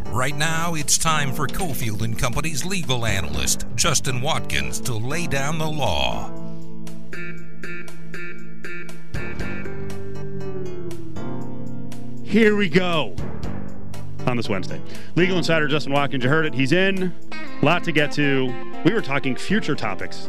Right now, it's time for Cofield and Company's legal analyst, Justin Watkins, to lay down the law. Here we go on this Wednesday. Legal Insider Justin Watkins, you heard it. He's in. A lot to get to. We were talking future topics.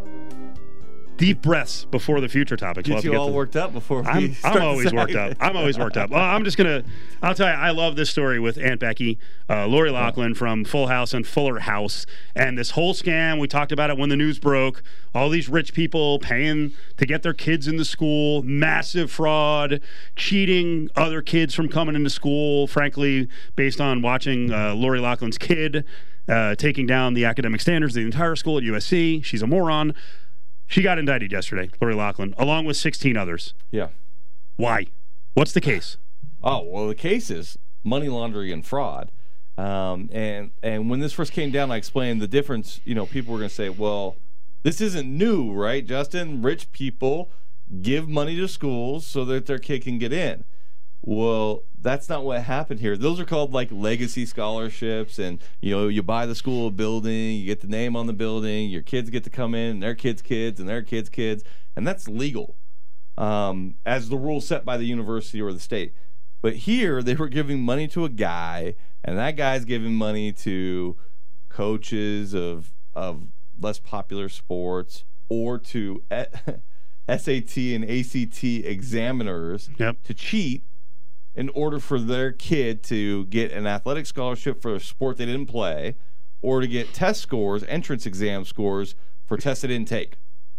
Deep breaths before the future topics. Get you all worked up before we start. I'm always worked up. Well, I'll tell you, I love this story with Aunt Becky, Lori Loughlin from Full House and Fuller House, and this whole scam. We talked about it when the news broke. All these rich people paying to get their kids into school, massive fraud, cheating other kids from coming into school, frankly, based on watching Lori Loughlin's kid taking down the academic standards of the entire school at USC. She's a moron. She got indicted yesterday, Lori Loughlin, along with 16 others. Yeah. Why? What's the case? Oh, well, the case is money laundering and fraud. And when this first came down, I explained the difference. You know, people were going to say, well, this isn't new, right, Justin? Rich people give money to schools so that their kid can get in. Well, that's not what happened here. Those are called like legacy scholarships, and you buy the school a building, you get the name on the building, your kids get to come in, and their kids' kids, and their kids' kids, and that's legal as the rule set by the university or the state. But here, they were giving money to a guy, and that guy's giving money to coaches of less popular sports or to SAT and ACT examiners to cheat in order for their kid to get an athletic scholarship for a sport they didn't play, or to get test scores, entrance exam scores for tests they didn't take.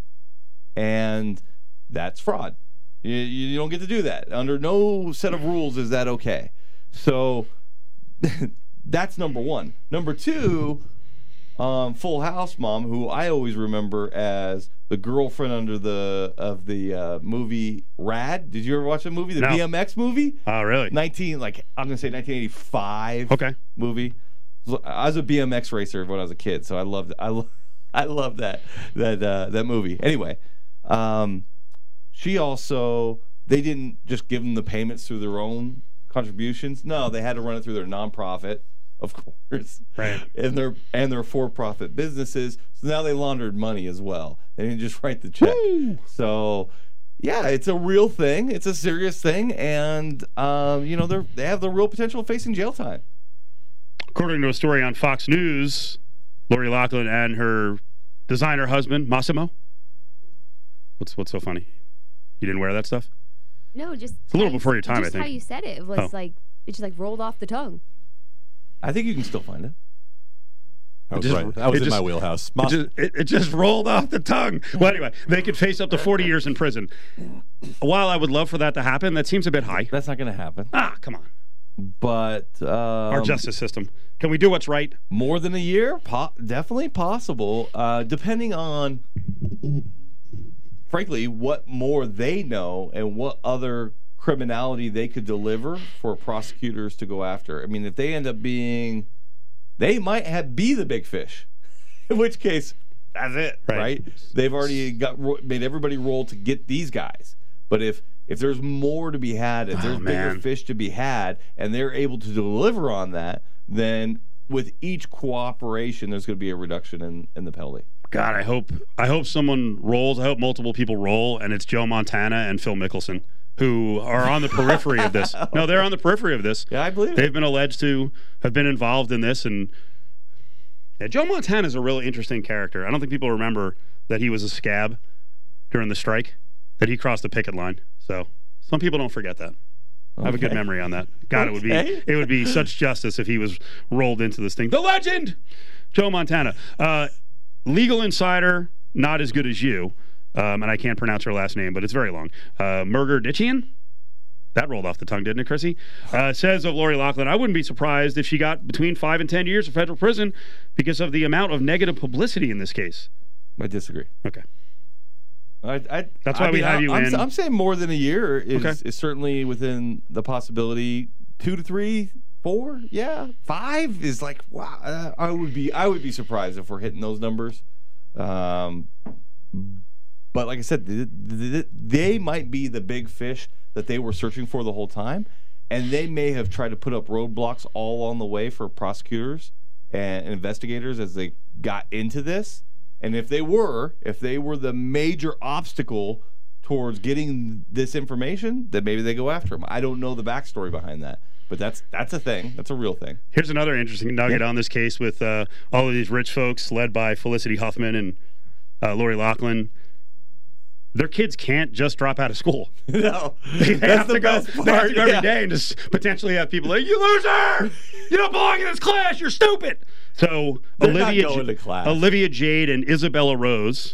And that's fraud. You don't get to do that. Under no set of rules is that okay. So that's number one. Number two, Full House mom, who I always remember as the girlfriend of the movie Rad. Did you ever watch the movie? The BMX movie? Oh, really? I'm going to say 1985 movie. I was a BMX racer when I was a kid, so I loved it. I love that movie. Anyway, they didn't just give them the payments through their own contributions. No, they had to run it through their nonprofit, of course, right? And their for-profit businesses. So now they laundered money as well. They didn't just write the check. Woo! So, yeah, it's a real thing. It's a serious thing, and they have the real potential of facing jail time. According to a story on Fox News, Lori Loughlin and her designer husband Massimo. What's so funny? You didn't wear that stuff? No, just it's a little before your time. I think. Just how you said it. It was it just rolled off the tongue. I think you can still find it. That was in my wheelhouse. It just rolled off the tongue. Well, anyway, they could face up to 40 years in prison. While I would love for that to happen, that seems a bit high. That's not going to happen. Come on. But our justice system. Can we do what's right? More than a year? Definitely possible, depending on, frankly, what more they know and what other criminality they could deliver for prosecutors to go after. I mean, if they end up being, they might be the big fish, in which case, that's it, right? They've already made everybody roll to get these guys. But if there's more to be had, if there's bigger fish to be had, and they're able to deliver on that, then with each cooperation, there's going to be a reduction in the penalty. God, I hope someone rolls. I hope multiple people roll, and it's Joe Montana and Phil Mickelson, who are on the periphery of this. No, they're on the periphery of this. Yeah, I believe They've been alleged to have been involved in this. And Joe Montana is a really interesting character. I don't think people remember that he was a scab during the strike, that he crossed the picket line. So some people don't forget that. I have a good memory on that. God, it would be such justice if he was rolled into this thing. The legend, Joe Montana. Legal Insider, not as good as you. And I can't pronounce her last name, but it's very long. Murgerditchian? That rolled off the tongue, didn't it, Chrissy? Says of Lori Loughlin, I wouldn't be surprised if she got between 5 and 10 years of federal prison because of the amount of negative publicity in this case. I disagree. Okay. That's why we have you in. I'm saying more than a year is certainly within the possibility. 2 to 3, 4, 5 is like, wow. I would be surprised if we're hitting those numbers. But like I said, they might be the big fish that they were searching for the whole time. And they may have tried to put up roadblocks all along the way for prosecutors and investigators as they got into this. And if they were the major obstacle towards getting this information, then maybe they go after them. I don't know the backstory behind that. But that's a thing. That's a real thing. Here's another interesting nugget on this case with all of these rich folks led by Felicity Huffman and Lori Loughlin. Their kids can't just drop out of school. No, They have to go best part. every day and just potentially have people like, you loser! You don't belong in this class! You're stupid! So They're not going to class. Olivia Jade and Isabella Rose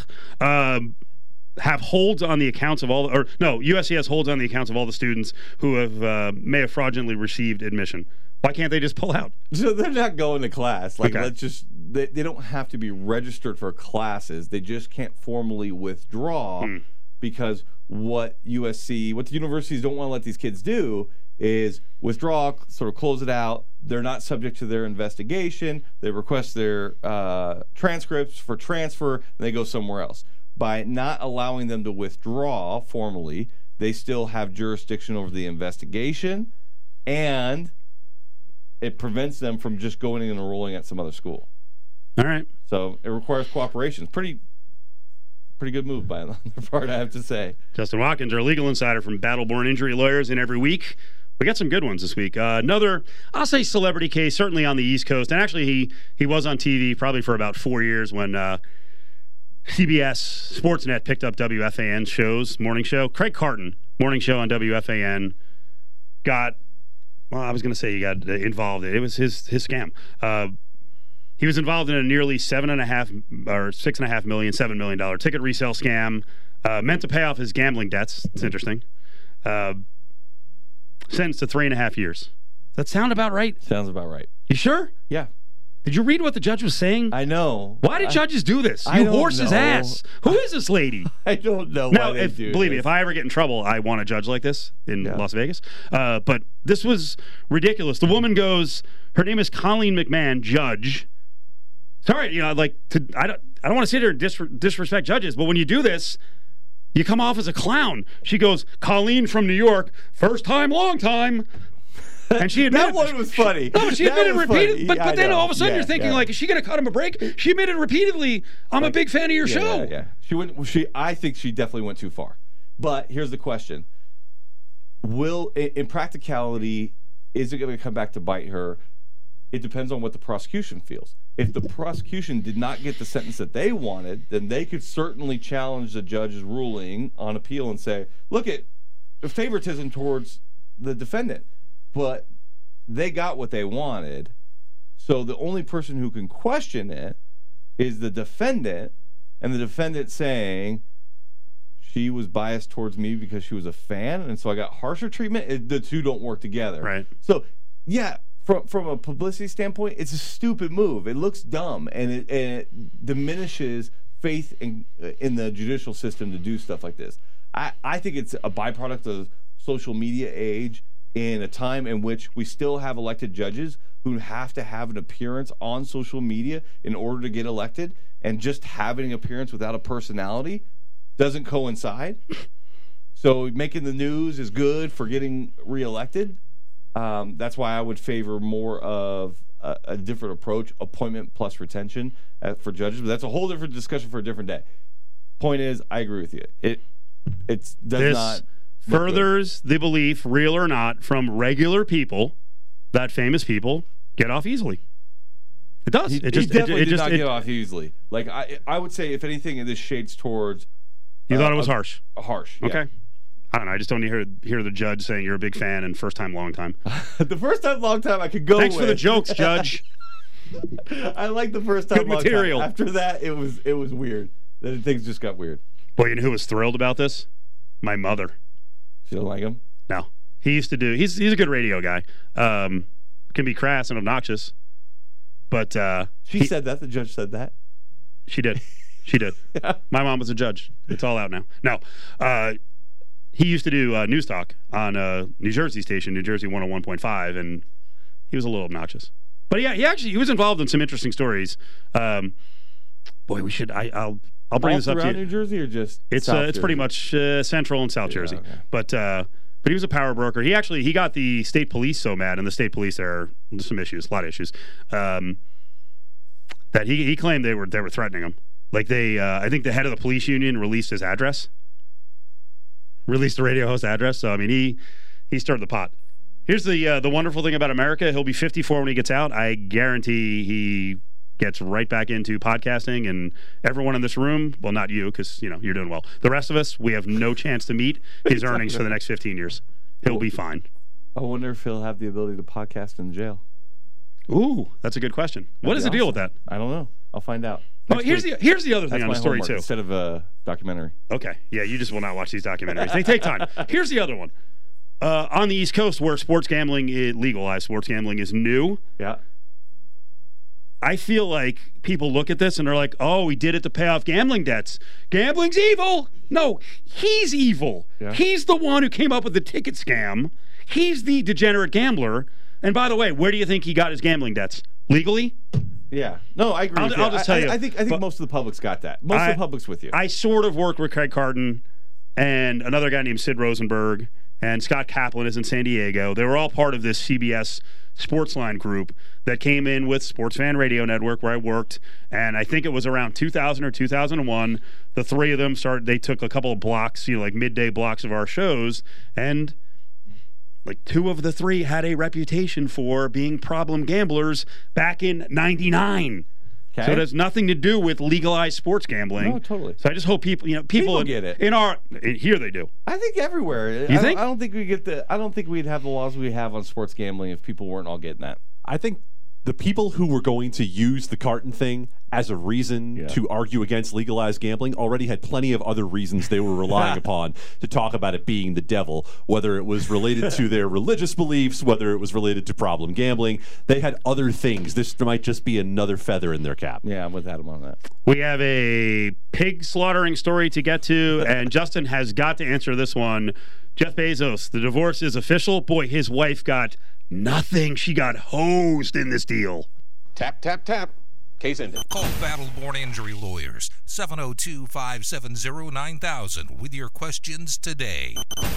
have holds on the accounts of USC has holds on the accounts of all the students who may have fraudulently received admission. Why can't they just pull out? So they're not going to class. Like, Okay. let's just they don't have to be registered for classes. They just can't formally withdraw because what the universities don't want to let these kids do is withdraw, sort of close it out. They're not subject to their investigation. They request their transcripts for transfer, and they go somewhere else. By not allowing them to withdraw formally, they still have jurisdiction over the investigation, and it prevents them from just going and enrolling at some other school. All right. So it requires cooperation. It's pretty good move by their part, I have to say. Justin Watkins, our legal insider from Battleborn Injury Lawyers, and every week we got some good ones this week. Another, I'll say, celebrity case, certainly on the East Coast, and actually he was on TV probably for about 4 years when CBS Sportsnet picked up WFAN shows, morning show. Craig Carton, morning show on WFAN, I was going to say he got involved. It was his scam. He was involved in a nearly $6.5 million, $7 million ticket resale scam, meant to pay off his gambling debts. It's interesting. Sentenced to 3.5 years. Does that sound about right? Sounds about right. You sure? Yeah. Did you read what the judge was saying? I know. Why did judges do this? I You don't horse's know. ass. Who is this lady? I don't know Now, why they do believe me, this. if I ever get in trouble, I want a judge like this in Las Vegas. But this was ridiculous. The woman goes, her name is Colleen McMahon, judge. Sorry, I don't want to sit here and disrespect judges, but when you do this, you come off as a clown. She goes, Colleen from New York, first time, long time. And she admitted that one was funny. No, she That admitted was repeatedly. funny. But then all of a sudden Yeah, you're thinking, yeah. is she going to cut him a break? She admitted repeatedly, I'm a big fan of your show. Yeah. I think she definitely went too far. But here's the question. In practicality, is it going to come back to bite her? It depends on what the prosecution feels. If the prosecution did not get the sentence that they wanted, then they could certainly challenge the judge's ruling on appeal and say, look at favoritism towards the defendant. But they got what they wanted, so the only person who can question it is the defendant, and the defendant saying she was biased towards me because she was a fan, and so I got harsher treatment. The two don't work together. Right. So, yeah, from a publicity standpoint, it's a stupid move. It looks dumb, and it diminishes faith in the judicial system to do stuff like this. I think it's a byproduct of social media age, in a time in which we still have elected judges who have to have an appearance on social media in order to get elected, and just having an appearance without a personality doesn't coincide. So making the news is good for getting reelected. That's why I would favor more of a different approach, appointment plus retention for judges. But that's a whole different discussion for a different day. Point is, I agree with you. It does not furthers the belief, real or not, from regular people that famous people get off easily. It does. He definitely did not get off easily. Like I would say, if anything, this shades towards. You thought it was harsh. Harsh. Yeah. Okay. I don't know. I just don't hear the judge saying you're a big fan and first time, long time. The first time, long time I could go. Thanks with. for the jokes, Judge. I like the first time, Good long material. time. After that, it was weird. Then things just got weird. Boy, you know who was thrilled about this? My mother. You don't like him? No. He used to do. He's a good radio guy. Can be crass and obnoxious, but She said that. The judge said that. She did. She did. My mom was a judge. It's all out now. No. He used to do News Talk on New Jersey station, New Jersey 101.5, and he was a little obnoxious. But yeah, he was involved in some interesting stories. Boy, we should. I'll bring this up to you. New Jersey or just It's South it's pretty Jersey? much Central and South Jersey. Okay. But But he was a power broker. He got the state police so mad, and the state police there are some issues, a lot of issues, that he claimed they were threatening him. Like I think the head of the police union released his address, released the radio host address. So I mean, he stirred the pot. Here's the wonderful thing about America: he'll be 54 when he gets out. I guarantee he gets right back into podcasting, and everyone in this room, well, not you, because you're doing well. The rest of us, we have no chance to meet his earnings for the next 15 years. He'll be fine. I wonder if he'll have the ability to podcast in jail. Ooh, that's a good question. What is the deal with that? I don't know. I'll find out. Oh, here's the other thing on the story too. Instead of a documentary. Okay, yeah, you just will not watch these documentaries. They take time. Here's the other one. On the East Coast, where sports gambling is legalized, sports gambling is new. Yeah. I feel like people look at this and they're like, oh, he did it to pay off gambling debts. Gambling's evil. No, he's evil. Yeah. He's the one who came up with the ticket scam. He's the degenerate gambler. And by the way, where do you think he got his gambling debts? Legally? Yeah. No, I agree with you. I'll just tell you. I think most of the public's got that. Most of the public's with you. I sort of worked with Craig Carton and another guy named Sid Rosenberg, and Scott Kaplan is in San Diego. They were all part of this CBS Sportsline group that came in with Sports Fan Radio Network, where I worked, and I think it was around 2000 or 2001. The three of them they took a couple of blocks, like midday blocks of our shows, and like two of the three had a reputation for being problem gamblers back in '99. Okay. So it has nothing to do with legalized sports gambling. No, totally. So I just hope people get it. Here they do. I think everywhere. You think? I don't think I don't think we'd have the laws we have on sports gambling if people weren't all getting that. I think the people who were going to use the Carton thing as a reason to argue against legalized gambling already had plenty of other reasons they were relying upon to talk about it being the devil, whether it was related to their religious beliefs, whether it was related to problem gambling. They had other things. This might just be another feather in their cap. Yeah, I'm with Adam on that. We have a pig slaughtering story to get to, and Justin has got to answer this one. Jeff Bezos, the divorce is official. Boy, his wife got nothing. She got hosed in this deal. Tap, tap, tap. Case ended. Call Battle-Born Injury Lawyers, 702-570-9000 with your questions today.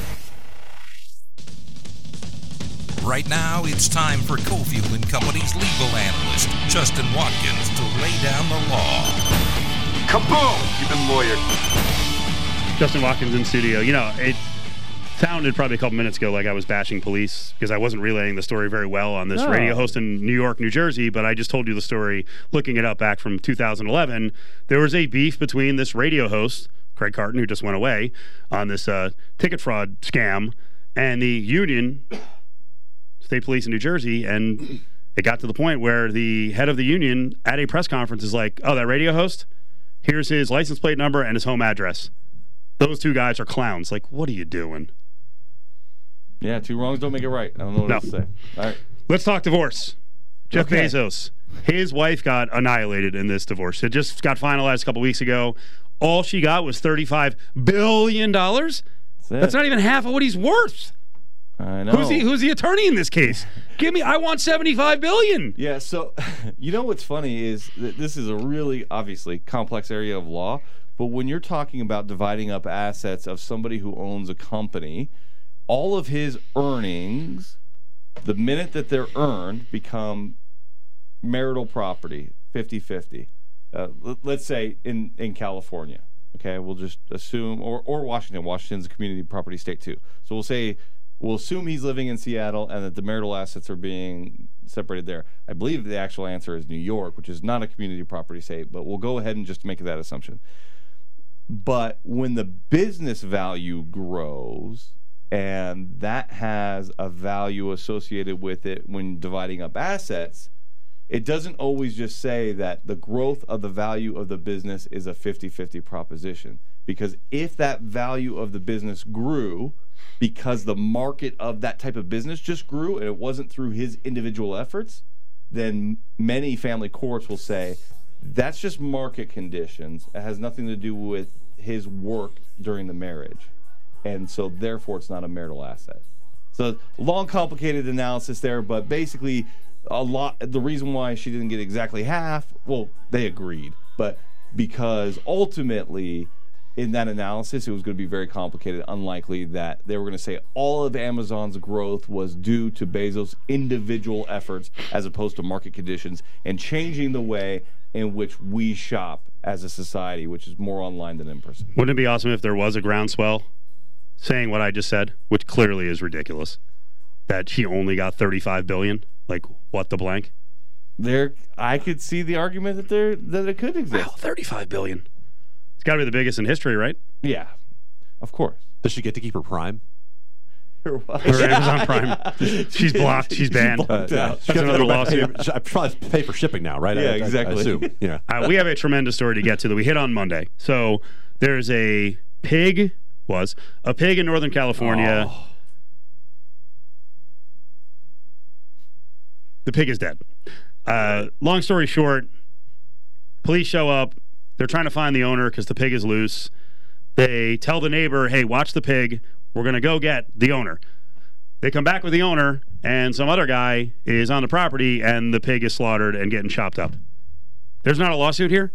Right now, it's time for Cofield and Company's legal analyst, Justin Watkins, to lay down the law. Kaboom! You've been lawyered. Justin Watkins in studio. It sounded probably a couple minutes ago like I was bashing police because I wasn't relaying the story very well on this radio host in New York, New Jersey, but I just told you the story looking it up back from 2011. There was a beef between this radio host, Craig Carton, who just went away on this ticket fraud scam, and the union, state police in New Jersey, and it got to the point where the head of the union at a press conference is like, oh, that radio host, here's his license plate number and his home address. Those two guys are clowns. Like, what are you doing? Yeah, two wrongs don't make it right. I don't know what to say. All right. Let's talk divorce. Jeff Bezos. His wife got annihilated in this divorce. It just got finalized a couple weeks ago. All she got was $35 billion? That's not even half of what he's worth. I know. Who's the attorney in this case? I want $75 billion. Yeah, so what's funny is that this is a really, obviously, complex area of law, but when you're talking about dividing up assets of somebody who owns a company, all of his earnings, the minute that they're earned, become marital property, 50-50. Let's say in California, okay? We'll just assume, or Washington. Washington's a community property state too. So we'll assume he's living in Seattle and that the marital assets are being separated there. I believe the actual answer is New York, which is not a community property state, but we'll go ahead and just make that assumption. But when the business value grows, and that has a value associated with it when dividing up assets, it doesn't always just say that the growth of the value of the business is a 50-50 proposition. Because if that value of the business grew because the market of that type of business just grew and it wasn't through his individual efforts, then many family courts will say that's just market conditions. It has nothing to do with his work during the marriage. And so therefore it's not a marital asset. So long, complicated analysis there, but basically the reason why she didn't get exactly half, well, they agreed, but because ultimately in that analysis, it was going to be very complicated, unlikely that they were going to say all of Amazon's growth was due to Bezos' individual efforts as opposed to market conditions and changing the way in which we shop as a society, which is more online than in person. Wouldn't it be awesome if there was a groundswell saying what I just said, which clearly is ridiculous, that he only got $35 billion? Like, what the blank? I could see the argument that it could exist. Wow, $35 billion. It's got to be the biggest in history, right? Yeah, of course. Does she get to keep her Prime? Her Amazon Prime. She's blocked. She's banned. That's another lawsuit. I probably pay for shipping now, right? Yeah, I exactly. assume. Yeah. We have a tremendous story to get to that we hit on Monday. So there's a pig in Northern California. Oh. The pig is dead. Long story short, police show up. They're trying to find the owner because the pig is loose. They tell the neighbor, hey, watch the pig. We're going to go get the owner. They come back with the owner, and some other guy is on the property, and the pig is slaughtered and getting chopped up. There's not a lawsuit here?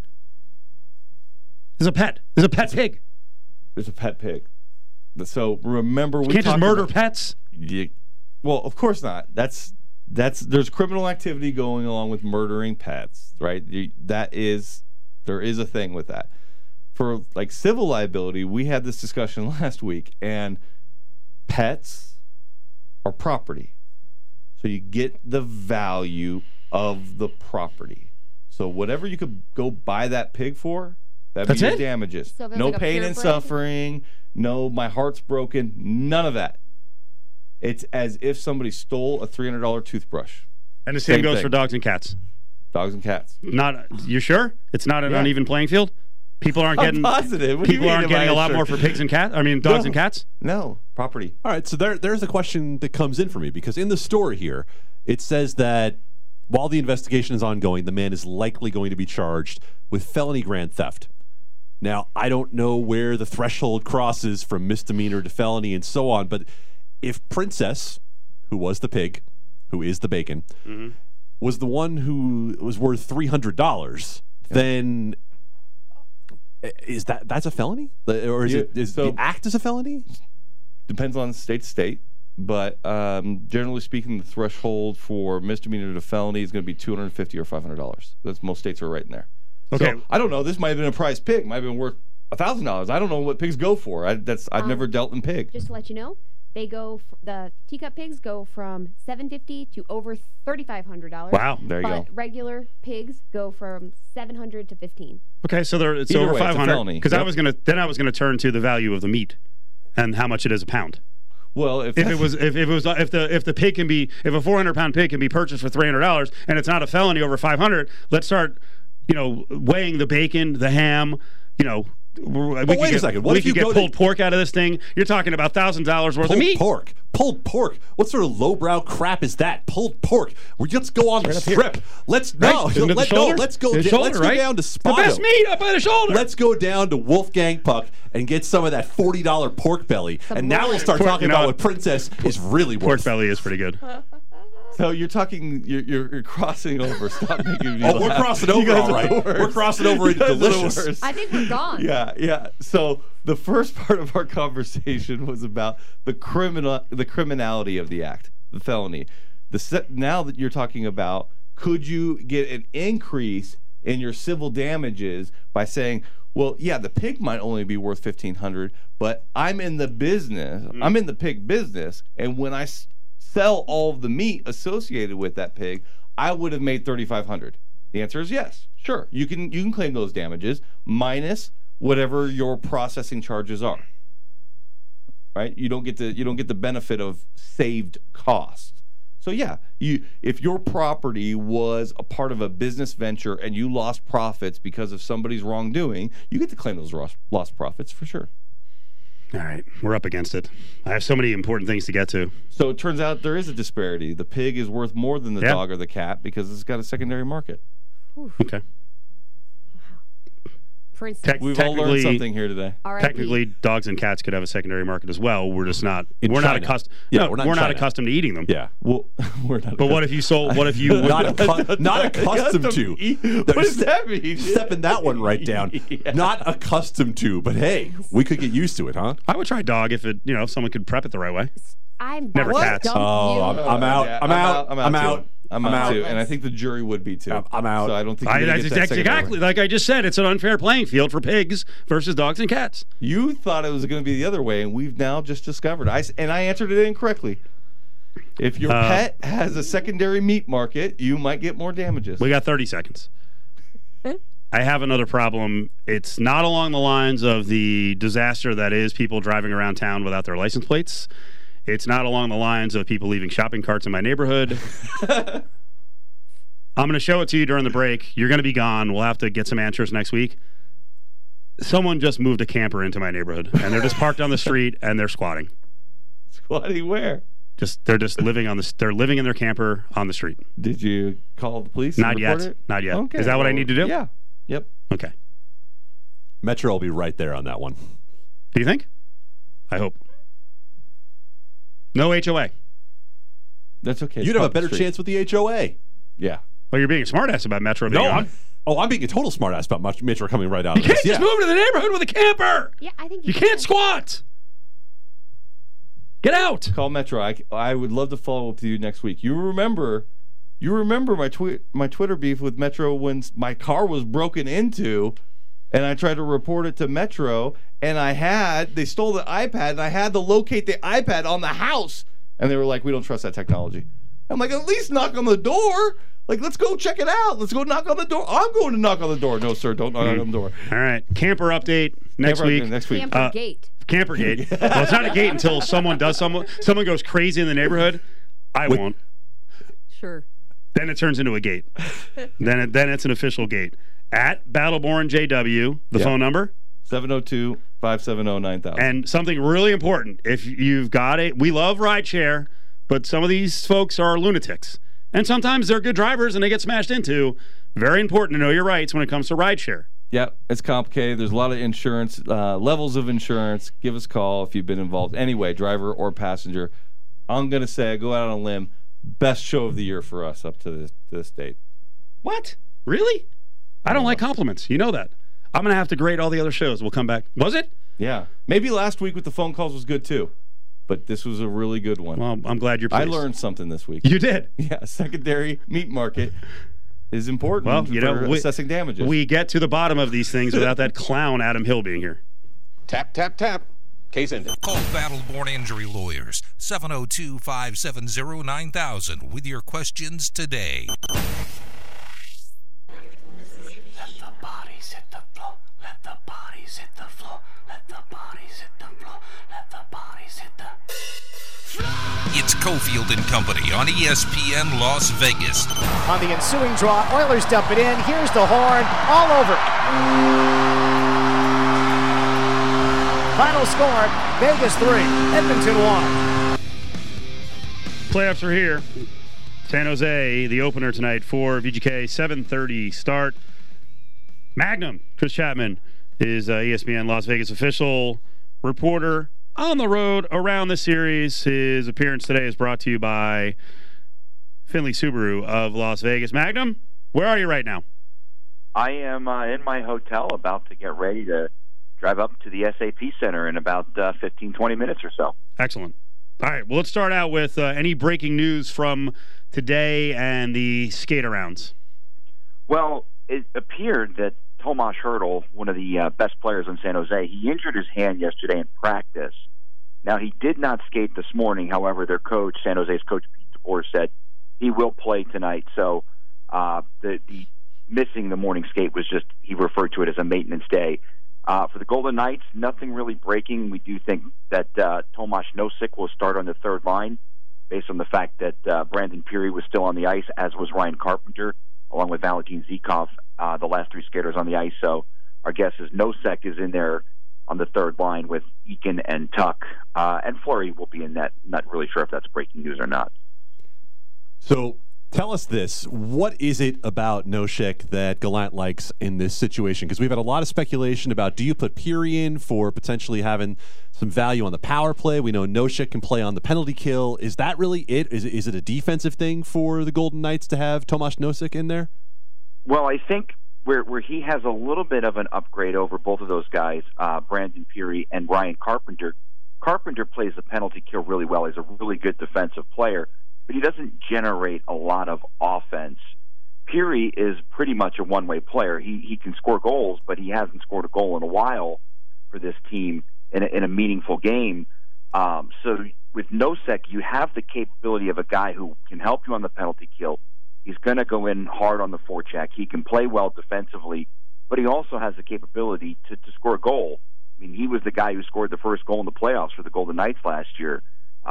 There's a pet. There's a pet pig. There's a pet pig. So remember, You can't just murder pets? Well, of course not. There's criminal activity going along with murdering pets, right? There is a thing with that. For like civil liability, we had this discussion last week, and pets are property. So you get the value of the property. So whatever you could go buy that pig for, that'd be your damages. So no like pain and suffering, no my heart's broken, none of that. It's as if somebody stole a $300 toothbrush. And the same goes thing. for dogs and cats. Dogs and cats. You sure? It's not an uneven playing field? People aren't getting I'm positive. What do you people mean aren't am I getting a lot sure? more for pigs and cats. I mean, dogs and cats. No, property. All right, so there's a question that comes in for me because in the story here, it says that while the investigation is ongoing, the man is likely going to be charged with felony grand theft. Now, I don't know where the threshold crosses from misdemeanor to felony and so on, but if Princess, who was the pig, who is the bacon, was the one who was worth $300, then is that's a felony? Or is the act as a felony? Depends on state to state, but generally speaking, the threshold for misdemeanor to felony is going to be $250 or $500. That's most states are right in there. Okay. So, I don't know. This might have been a prize pig. Might have been worth $1,000. I don't know what pigs go for. I've never dealt in pig. Just to let you know, the teacup pigs go from $750 to over $3,500. Wow. There you go. But regular pigs go from $700 to $1,500. Okay, so it's Either over way, it's a $500. felony. Because I was gonna turn to the value of the meat and how much it is a pound. Well, if If the pig can be, if a 400-pound pig can be purchased for $300 and it's not a felony over $500, let's start, weighing the bacon, the ham, wait a second. What we if you could get go pulled pork out of this thing? You're talking about $1,000 worth of meat. Pulled pork. What sort of lowbrow crap is that? Pulled pork. Let's go on the strip. Let's go. Right? Isn't it the shoulder? Let's go. The shoulder, Let's go right? down to Spotto. The best meat up by the shoulder. Let's go down to Wolfgang Puck and get some of that $40 pork belly. And now we'll start talking about what Princess is really worth. Pork belly is pretty good. So you're talking, you're crossing over. Stop making me Oh, we're laugh. crossing over, all right. We're crossing over into delicious. I think we're gone. Yeah. So the first part of our conversation was about the criminality of the act, the felony. Now that you're talking about, could you get an increase in your civil damages by saying, well, yeah, the pig might only be worth $1,500, but I'm in the business, I'm in the pig business, and when I sell all of the meat associated with that pig, I would have made $3,500. The answer is yes. Sure, you can claim those damages minus whatever your processing charges are. Right? You don't get the benefit of saved cost. So yeah, if your property was a part of a business venture and you lost profits because of somebody's wrongdoing, you get to claim those lost profits for sure. All right, we're up against it. I have so many important things to get to. So it turns out there is a disparity. The pig is worth more than the dog or the cat because it's got a secondary market. Okay. For instance, We've all learned Technically- something here today. RIP. Technically, dogs and cats could have a secondary market as well. We're just not. In We're not China. accustomed. Yeah, no, we're not in we're not China. accustomed to eating them. Yeah. Well, we're not. But what if you sold? What if you? Not accustomed to. What does that mean? Stepping that one right down. Yeah. Not accustomed to, but hey, we could get used to it, huh? I would try dog if it. If someone could prep it the right way. I'm Never about to cats. dump Oh, you. I'm out. Yeah, I'm out. I'm out. Too. I'm out too, and I think the jury would be too. I'm out. So I don't think I, you're gonna that's get that secondary exactly one. like I just said. It's an unfair playing field for pigs versus dogs and cats. You thought it was going to be the other way, and we've now just discovered. I answered it incorrectly. If your pet has a secondary meat market, you might get more damages. We got 30 seconds. I have another problem. It's not along the lines of the disaster that is people driving around town without their license plates. It's not along the lines of people leaving shopping carts in my neighborhood. I'm going to show it to you during the break. You're going to be gone. We'll have to get some answers next week. Someone just moved a camper into my neighborhood, and they're just parked on the street, and they're squatting. Squatty, where? They're just living on this. They're living in their camper on the street. Did you call the police? and Not report yet. it? Not yet. Okay, Is that what I well, need to do? Yeah. Yep. Okay. Metro will be right there on that one. Do you think? I hope. No HOA. That's okay. You'd have a Cross the better street. chance with the HOA. Yeah. Well, you're being a smartass about Metro being on. I'm being a total smartass about Metro coming right out You of can't this. just move to the neighborhood with a camper. Yeah, I think You can't squat. Get out. Call Metro. I would love to follow up with you next week. You remember my Twitter beef with Metro when my car was broken into, and I tried to report it to Metro, and they stole the iPad, and I had to locate the iPad on the house, and they were like, "We don't trust that technology." I'm like, "At least knock on the door. Like, let's go check it out. Let's go knock on the door." I'm going to knock on the door. No, sir, don't knock on the door. All right. Camper update next week. Next week. Camper gate. Camper gate. Well, it's not a gate until someone goes crazy in the neighborhood. I won't. Sure. Then it turns into a gate. then it's an official gate. At Battleborn JW, the phone number. 702-570-9000. And something really important. If you've got we love rideshare, but some of these folks are lunatics. And sometimes they're good drivers and they get smashed into. Very important to know your rights when it comes to rideshare. Yep, it's complicated. There's a lot of insurance, levels of insurance. Give us a call if you've been involved. Anyway, driver or passenger. I'm going to say, I go out on a limb, best show of the year for us up to this date. What? Really? I don't like compliments. You know that. I'm going to have to grade all the other shows. We'll come back. Was it? Yeah. Maybe last week with the phone calls was good too, but this was a really good one. Well, I'm glad you're pleased. I learned something this week. You did? Yeah, secondary meat market is important for assessing damages. We get to the bottom of these things without that clown Adam Hill being here. Tap, tap, tap. Case ended. Call Battleborn Injury Lawyers, 702-570-9000 with your questions today. Let the bodies hit the floor. Let the bodies hit the floor. Let the bodies hit the floor. Let the bodies hit the It's Cofield and Company on ESPN Las Vegas. On the ensuing draw, Oilers dump it in. Here's the horn, all over. Final score, Vegas 3, Edmonton 1. Playoffs are here. San Jose, the opener tonight for VGK, 7:30 start. Magnum, Chris Chapman, is ESPN Las Vegas official reporter on the road around the series. His appearance today is brought to you by Finley Subaru of Las Vegas. Magnum, where are you right now? I am in my hotel about to get ready to drive up to the SAP Center in about 15, 20 minutes or so. Excellent. All right, well, let's start out with any breaking news from today and the skate-arounds. Well, it appeared that Tomas Hertl, one of the best players in San Jose, he injured his hand yesterday in practice. Now, he did not skate this morning. However, their coach, San Jose's coach, Pete DeBoer, said he will play tonight. So the missing the morning skate was just, he referred to it as a maintenance day. For the Golden Knights, nothing really breaking. We do think that Tomas Nosek will start on the third line based on the fact that Brandon Peary was still on the ice, as was Ryan Carpenter, along with Valentin Zykov, the last three skaters on the ice. So our guess is Nosek is in there on the third line with Eakin and Tuck. And Fleury will be in net. Not really sure if that's breaking news or not. So Tell us this. What is it about Nosek that Gallant likes in this situation? Because we've had a lot of speculation about, do you put Peary in for potentially having some value on the power play? We know Nosek can play on the penalty kill. Is that really it? Is it a defensive thing for the Golden Knights to have Tomas Nosek in there? Well, I think where he has a little bit of an upgrade over both of those guys, Brandon Peary and Ryan Carpenter. Carpenter plays the penalty kill really well. He's a really good defensive player, but he doesn't generate a lot of offense. Peary is pretty much a one-way player. He can score goals, but he hasn't scored a goal in a while for this team in a meaningful game. So with Nosek, you have the capability of a guy who can help you on the penalty kill. He's going to go in hard on the forecheck. He can play well defensively, but he also has the capability to score a goal. I mean, he was the guy who scored the first goal in the playoffs for the Golden Knights last year.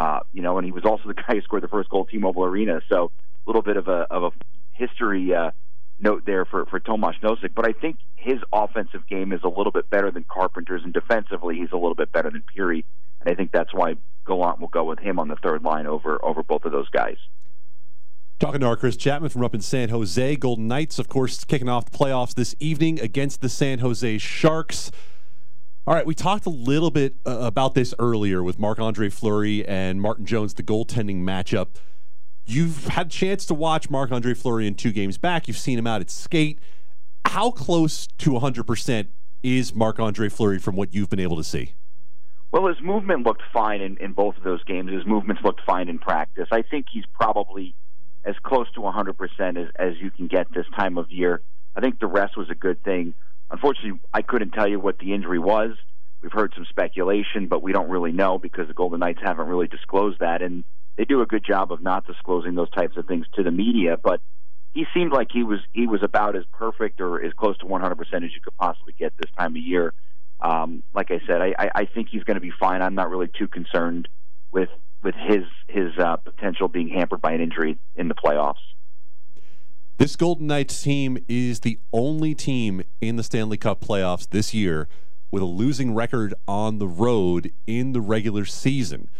And he was also the guy who scored the first goal at T-Mobile Arena. So a little bit of a history note there for Tomas Nosek. But I think his offensive game is a little bit better than Carpenter's, and defensively he's a little bit better than Peary. And I think that's why Gallant will go with him on the third line over both of those guys. Talking to our Chris Chapman from up in San Jose. Golden Knights, of course, kicking off the playoffs this evening against the San Jose Sharks. All right, we talked a little bit about this earlier with Marc-Andre Fleury and Martin Jones, the goaltending matchup. You've had a chance to watch Marc-Andre Fleury in 2 games back. You've seen him out at skate. How close to 100% is Marc-Andre Fleury from what you've been able to see? Well, his movement looked fine in both of those games. His movements looked fine in practice. I think he's probably as close to 100% as you can get this time of year. I think the rest was a good thing. Unfortunately, I couldn't tell you what the injury was. We've heard some speculation, but we don't really know because the Golden Knights haven't really disclosed that, and they do a good job of not disclosing those types of things to the media. But he seemed like he was about as perfect or as close to 100% as you could possibly get this time of year. Like I said, I think he's going to be fine. I'm not really too concerned with his potential being hampered by an injury in the playoffs. This Golden Knights team is the only team in the Stanley Cup playoffs this year with a losing record on the road in the regular season.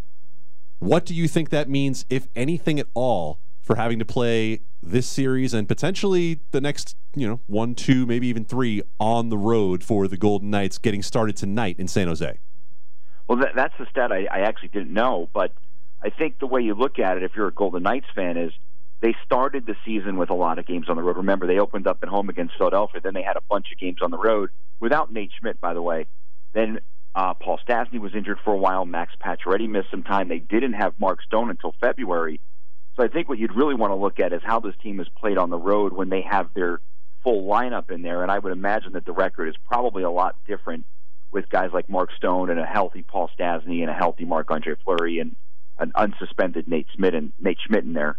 What do you think that means, if anything at all, for having to play this series and potentially the next, 1, 2, maybe even 3 on the road for the Golden Knights getting started tonight in San Jose? Well, that's the stat I actually didn't know, but I think the way you look at it, if you're a Golden Knights fan, is they started the season with a lot of games on the road. Remember, they opened up at home against Philadelphia. Then they had a bunch of games on the road without Nate Schmidt, by the way. Then Paul Stastny was injured for a while. Max Pacioretty missed some time. They didn't have Mark Stone until February. So I think what you'd really want to look at is how this team has played on the road when they have their full lineup in there. And I would imagine that the record is probably a lot different with guys like Mark Stone and a healthy Paul Stastny and a healthy Marc-Andre Fleury and an unsuspended Nate Schmidt in there.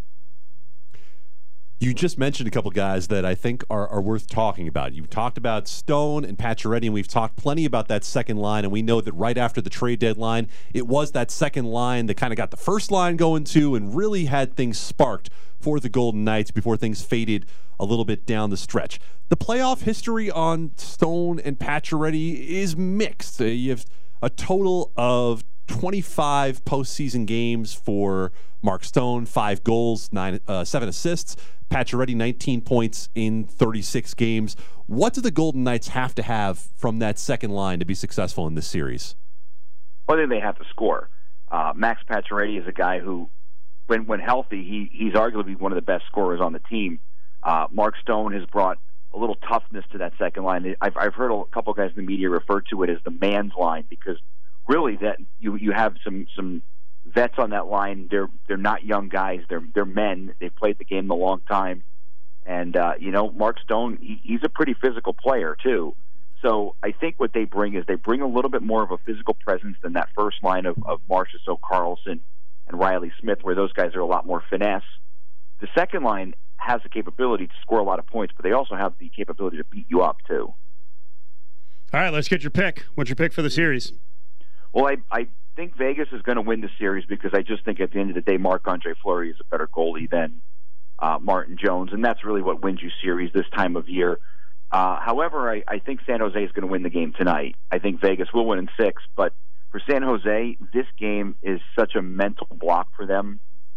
You just mentioned a couple guys that I think are worth talking about. You've talked about Stone and Pacioretty, and we've talked plenty about that second line, and we know that right after the trade deadline, it was that second line that kind of got the first line going too and really had things sparked for the Golden Knights before things faded a little bit down the stretch. The playoff history on Stone and Pacioretty is mixed. You have a total of 25 postseason games for Mark Stone, 5 goals, 7 assists. Pacioretty, 19 points in 36 games. What do the Golden Knights have to have from that second line to be successful in this series? Well, I think they have to score. Max Pacioretty is a guy who, when healthy, he's arguably one of the best scorers on the team. Mark Stone has brought a little toughness to that second line. I've heard a couple of guys in the media refer to it as the man's line, because really that you have some vets on that line. They're not young guys. They're men. They've played the game a long time. And, Mark Stone, he's a pretty physical player, too. So I think what they bring is they bring a little bit more of a physical presence than that first line of Marchessault, Carlson, and Riley Smith, where those guys are a lot more finesse. The second line has the capability to score a lot of points, but they also have the capability to beat you up, too. All right, let's get your pick. What's your pick for the series? Well, I think Vegas is going to win the series because I just think at the end of the day, Marc-Andre Fleury is a better goalie than Martin Jones, and that's really what wins you series this time of year. However, I think San Jose is going to win the game tonight. I think Vegas will win in 6, but for San Jose, this game is such a mental block for them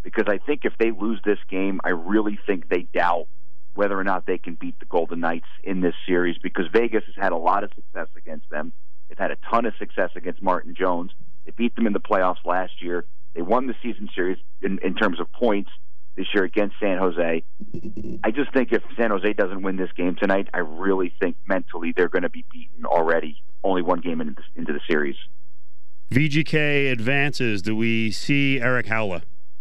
because I think if they lose this game, I really think they doubt whether or not they can beat the Golden Knights in this series, because Vegas has had a lot of success against them. They've had a ton of success against Martin Jones. They beat them in the playoffs last year. They won the season series in terms of points this year against San Jose. I just think if San Jose doesn't win this game tonight, I really think mentally they're going to be beaten already, only one game into the series. VGK advances. Do we see Eric Howla?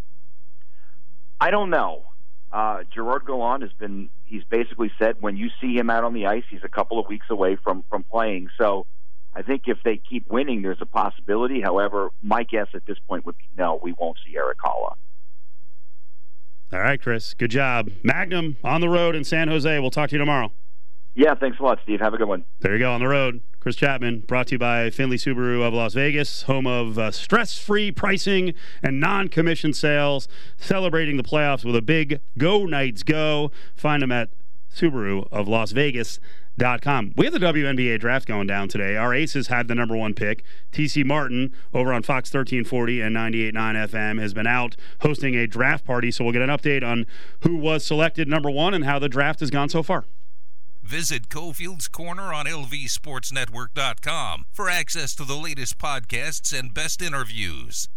I don't know. Gerard Gallant he's basically said when you see him out on the ice, he's a couple of weeks away from playing. So I think if they keep winning, there's a possibility. However, my guess at this point would be no, we won't see Eric Howla. All right, Chris. Good job. Magnum on the road in San Jose. We'll talk to you tomorrow. Yeah, thanks a lot, Steve. Have a good one. There you go, on the road. Chris Chapman, brought to you by Findlay Subaru of Las Vegas, home of stress-free pricing and non-commission sales, celebrating the playoffs with a big Go Knights Go. Find them at SubaruofLasVegas.com. We have the WNBA draft going down today. Our Aces had the number one pick. TC Martin over on Fox 1340 and 98.9 FM has been out hosting a draft party, so we'll get an update on who was selected number one and how the draft has gone so far. Visit Cofield's Corner on LVSportsNetwork.com for access to the latest podcasts and best interviews.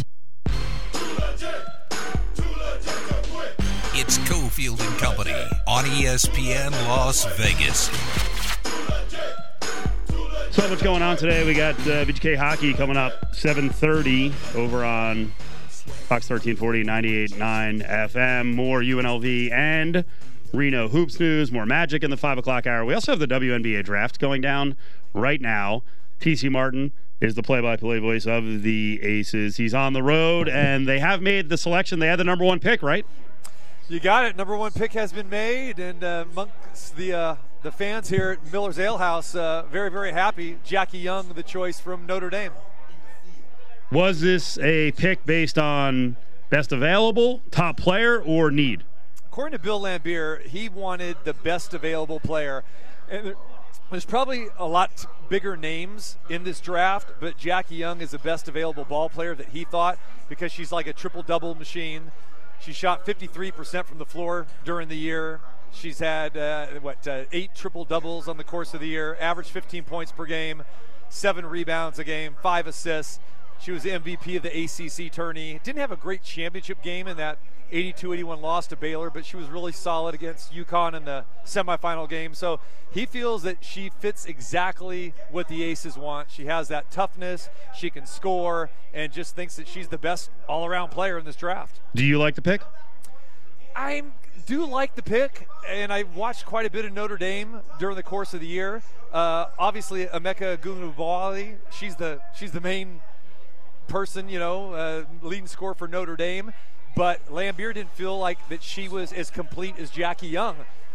It's Cofield and Company on ESPN Las Vegas. So much going on today. We got VGK hockey coming up 7:30 over on Fox 1340, 98.9 FM. More UNLV and Reno Hoops news, more Magic in the 5 o'clock hour. We also have the WNBA draft going down right now. TC Martin is the play-by-play voice of the Aces. He's on the road, and they have made the selection. They had the number one pick, right? You got it. Number one pick has been made, and amongst the fans here at Miller's Ale House, very, very happy. Jackie Young, the choice from Notre Dame. Was this a pick based on best available, top player, or need? According to Bill Lambier, he wanted the best available player. And there's probably a lot bigger names in this draft, but Jackie Young is the best available ball player that he thought, because she's like a triple-double machine. She shot 53% from the floor during the year. She's had, 8 triple-doubles on the course of the year, averaged 15 points per game, 7 rebounds a game, 5 assists. She was the MVP of the ACC tourney. Didn't have a great championship game in that 82-81 loss to Baylor, but she was really solid against UConn in the semifinal game. So he feels that she fits exactly what the Aces want. She has that toughness, she can score, and just thinks that she's the best all-around player in this draft. Do you like the pick? I do like the pick, and I watched quite a bit of Notre Dame during the course of the year. Obviously, Emeka Ogunbowale, she's the main person, leading scorer for Notre Dame. But Lambier didn't feel like that she was as complete as Jackie Young.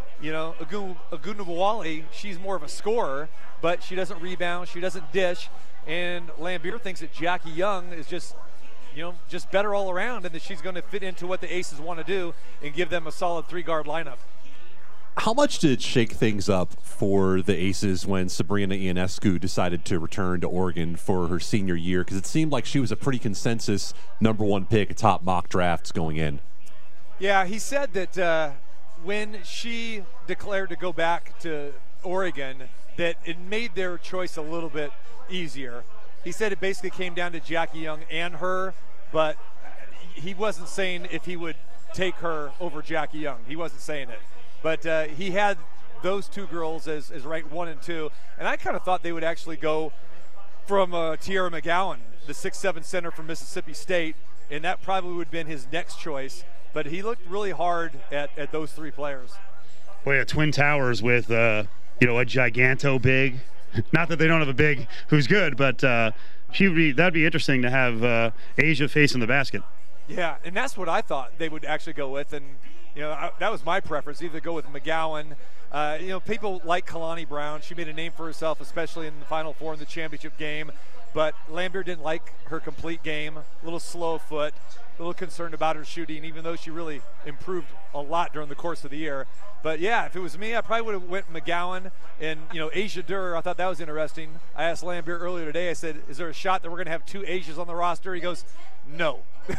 Ogunbowale, she's more of a scorer, but she doesn't rebound, she doesn't dish. And Lambier thinks that Jackie Young is just better all around, and that she's going to fit into what the Aces want to do and give them a solid 3-guard lineup. How much did it shake things up for the Aces when Sabrina Ionescu decided to return to Oregon for her senior year? Because it seemed like she was a pretty consensus number one pick at top mock drafts going in. Yeah, he said that when she declared to go back to Oregon, that it made their choice a little bit easier. He said it basically came down to Jackie Young and her, but he wasn't saying if he would take her over Jackie Young. He wasn't saying it. But he had those two girls as ranked 1 and 2. And I kind of thought they would actually go from Tierra McGowan, the 6'7" center from Mississippi State, and that probably would have been his next choice. But he looked really hard at those 3 players. Well, yeah, Twin Towers with, a giganto big. Not that they don't have a big who's good, but that'd be interesting to have Asia facing the basket. Yeah, and that's what I thought they would actually go with. And that was my preference, either go with McGowan. People like Kalani Brown. She made a name for herself, especially in the Final Four in the championship game. But Lambier didn't like her complete game, a little slow foot, a little concerned about her shooting, even though she really improved a lot during the course of the year. But yeah, if it was me, I probably would have went McGowan and, Asia Durr. I thought that was interesting. I asked Lambier earlier today, I said, is there a shot that we're going to have 2 Asias on the roster? He goes, no.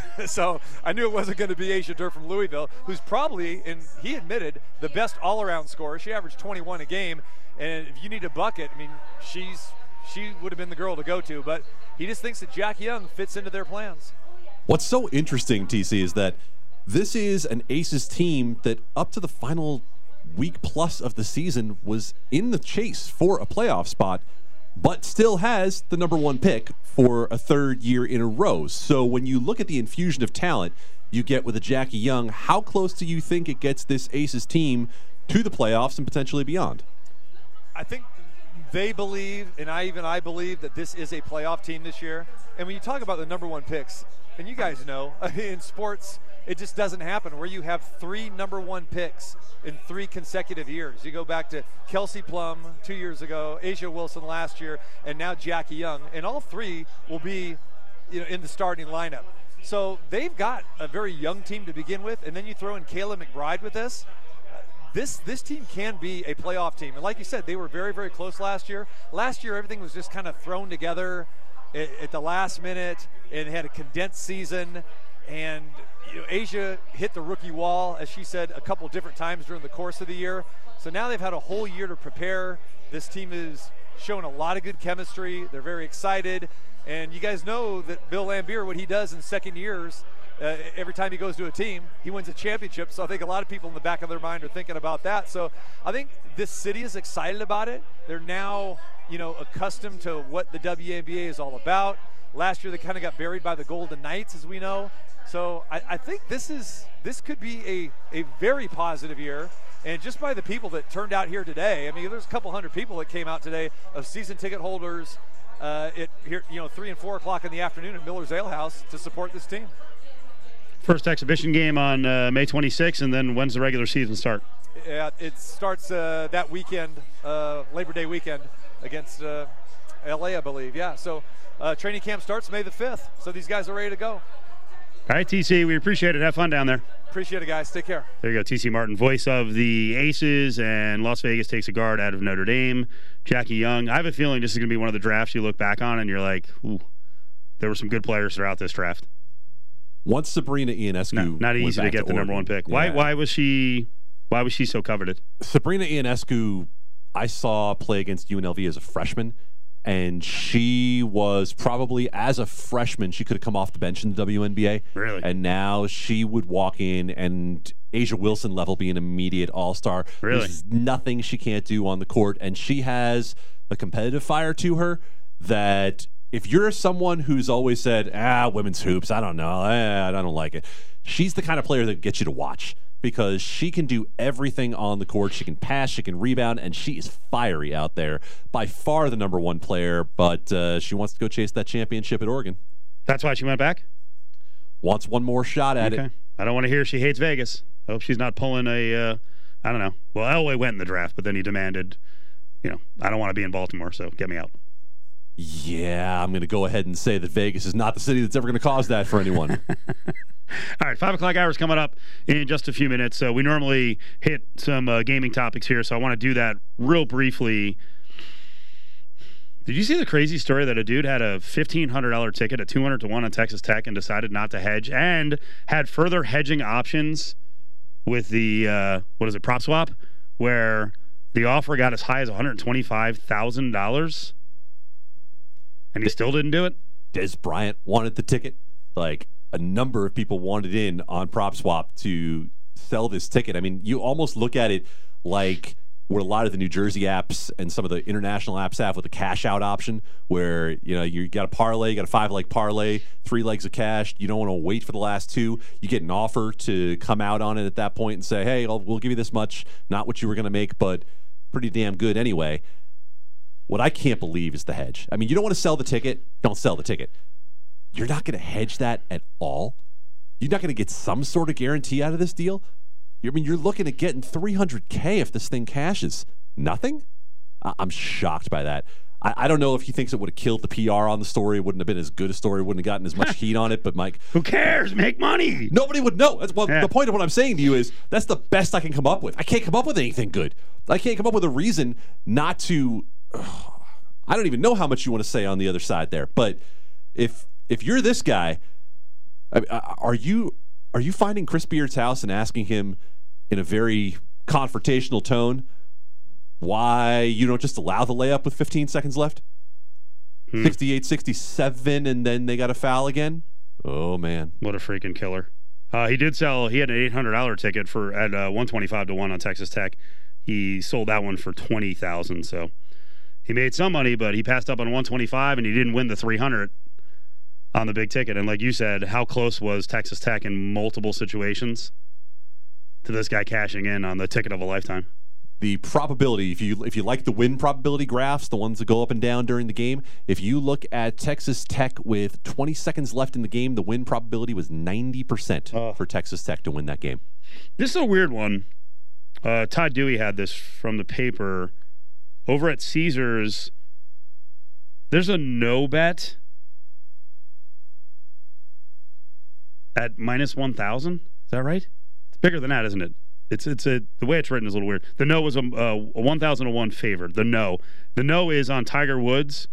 So I knew it wasn't going to be Asia Durr from Louisville, who's probably, and he admitted, the best all-around scorer. She averaged 21 a game, and if you need a bucket, I mean, she would have been the girl to go to. But he just thinks that Jackie Young fits into their plans. What's so interesting, TC, is that this is an Aces team that up to the final week plus of the season was in the chase for a playoff spot, but still has the number 1 pick for a 3rd year in a row. So when you look at the infusion of talent you get with a Jackie Young, how close do you think it gets this Aces team to the playoffs and potentially beyond? I think they believe, and I believe, that this is a playoff team this year. And when you talk about the number 1 picks, and you guys know, in sports, it just doesn't happen where you have 3 number 1 picks in 3 consecutive years. You go back to Kelsey Plum 2 years ago, Asia Wilson last year, and now Jackie Young. And all 3 will be in the starting lineup. So they've got a very young team to begin with, and then you throw in Kayla McBride with this. This team can be a playoff team. And like you said, they were very, very close last year. Last year, everything was just kind of thrown together at the last minute, and had a condensed season. And Asia hit the rookie wall, as she said, a couple different times during the course of the year. So now they've had a whole year to prepare. This team is showing a lot of good chemistry. They're very excited. And you guys know that Bill Lambier, what he does in second years, every time he goes to a team, he wins a championship. So I think a lot of people in the back of their mind are thinking about that. So I think this city is excited about it. They're now, accustomed to what the WNBA is all about. Last year they kind of got buried by the Golden Knights, as we know. So I think this could be a very positive year. And just by the people that turned out here today, I mean, there's a couple hundred people that came out today of season ticket holders at here, 3 and 4 o'clock in the afternoon at Miller's Ale House to support this team. First exhibition game on May 26th, and then when's the regular season start? Yeah, it starts that weekend, Labor Day weekend, against LA, I believe. Yeah, so training camp starts May the 5th, so these guys are ready to go. All right, TC, we appreciate it. Have fun down there. Appreciate it, guys. Take care. There you go, TC Martin, voice of the Aces, and Las Vegas takes a guard out of Notre Dame, Jackie Young. I have a feeling this is going to be one of the drafts you look back on and you're like, ooh, there were some good players throughout this draft. Once Sabrina Ionescu, not easy to get the number 1 pick. Yeah. Why was she so coveted? Sabrina Ionescu, I saw play against UNLV as a freshman, and she was probably, as a freshman, she could have come off the bench in the WNBA. Really? And now she would walk in and Asia Wilson level be an immediate all-star. Really? There's nothing she can't do on the court, and she has a competitive fire to her that if you're someone who's always said, women's hoops, I don't know, I don't like it, she's the kind of player that gets you to watch. Because she can do everything on the court. She can pass, she can rebound, and she is fiery out there. By far the number 1 player, but she wants to go chase that championship at Oregon. That's why she went back? Wants one more shot at it. I don't want to hear she hates Vegas. I hope she's not pulling I don't know. Well, Elway went in the draft, but then he demanded, I don't want to be in Baltimore, so get me out. Yeah, I'm going to go ahead and say that Vegas is not the city that's ever going to cause that for anyone. All right, 5 o'clock hour is coming up in just a few minutes. So we normally hit some gaming topics here, so I want to do that real briefly. Did you see the crazy story that a dude had a $1,500 ticket at 200 to 1 on Texas Tech and decided not to hedge and had further hedging options with the, prop swap, where the offer got as high as $125,000? And he still didn't do it? Des Bryant wanted the ticket. Like, a number of people wanted in on PropSwap to sell this ticket. I mean, you almost look at it like what a lot of the New Jersey apps and some of the international apps have with the cash out option, where you got a parlay, you got a 5-leg parlay, 3 legs of cash. You don't want to wait for the last 2. You get an offer to come out on it at that point and say, hey, we'll give you this much, not what you were going to make, but pretty damn good anyway. What I can't believe is the hedge. I mean, you don't want to sell the ticket, don't sell the ticket. You're not going to hedge that at all? You're not going to get some sort of guarantee out of this deal? You're looking at getting $300K if this thing cashes. Nothing? I'm shocked by that. I don't know if he thinks it would have killed the PR on the story. It wouldn't have been as good a story. Wouldn't have gotten as much heat on it. But Mike, who cares? Make money. Nobody would know. That's the point of what I'm saying to you is that's the best I can come up with. I can't come up with anything good. I can't come up with a reason not to. I don't even know how much you want to say on the other side there. But if you're this guy, are you finding Chris Beard's house and asking him in a very confrontational tone why you don't just allow the layup with 15 seconds left? 68-67, and then they got a foul again? Oh, man. What a freaking killer. He had an $800 ticket at 125 to 1 on Texas Tech. He sold that one for $20,000, so he made some money, but he passed up on 125, and he didn't win the 300 on the big ticket. And like you said, how close was Texas Tech in multiple situations to this guy cashing in on the ticket of a lifetime? The probability, if you like the win probability graphs, the ones that go up and down during the game, if you look at Texas Tech with 20 seconds left in the game, the win probability was 90% for Texas Tech to win that game. This is a weird one. Todd Dewey had this from the paper. Over at Caesars, there's a no bet at minus 1,000. Is that right? It's bigger than that, isn't it? The way it's written is a little weird. The no was a 1,000 to 1 favored. The no is on Tiger Woods.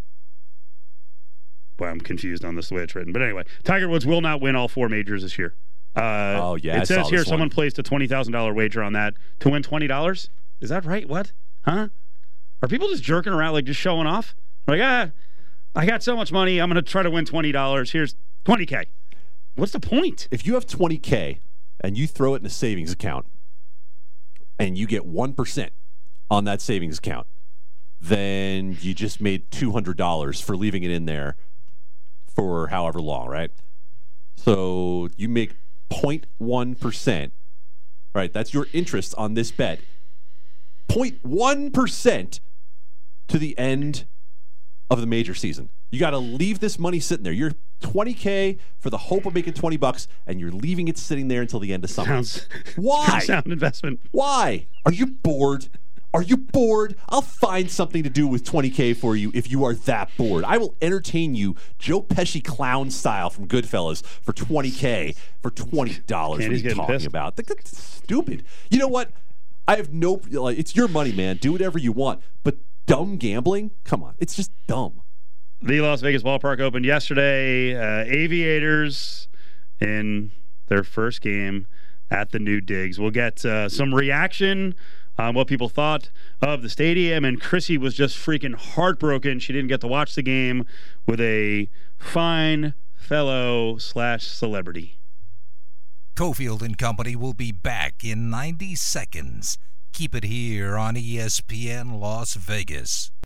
Boy, I'm confused on this the way it's written. But anyway, Tiger Woods will not win all 4 majors this year. It says here someone placed a $20,000 wager on that to win $20. Is that right? What? Huh? Are people just jerking around, like just showing off? Like, I got so much money, I'm going to try to win $20. Here's $20K. What's the point? If you have $20K and you throw it in a savings account and you get 1% on that savings account, then you just made $200 for leaving it in there for however long, right? So you make 0.1%, right? That's your interest on this bet. 0.1% to the end of the major season. You got to leave this money sitting there. You're $20K for the hope of making $20, and you're leaving it sitting there until the end of summer. Why? Sound investment. Why? Are you bored? Are you bored? I'll find something to do with $20K for you if you are that bored. I will entertain you Joe Pesci clown style from Goodfellas for $20K for $20. What are you talking about? That's stupid. You know what? I have it's your money, man. Do whatever you want. But dumb gambling? Come on. It's just dumb. The Las Vegas ballpark opened yesterday. Aviators in their first game at the new digs. We'll get some reaction on what people thought of the stadium. And Chrissy was just freaking heartbroken. She didn't get to watch the game with a fine fellow / celebrity. Cofield and Company will be back in 90 seconds. Keep it here on ESPN Las Vegas.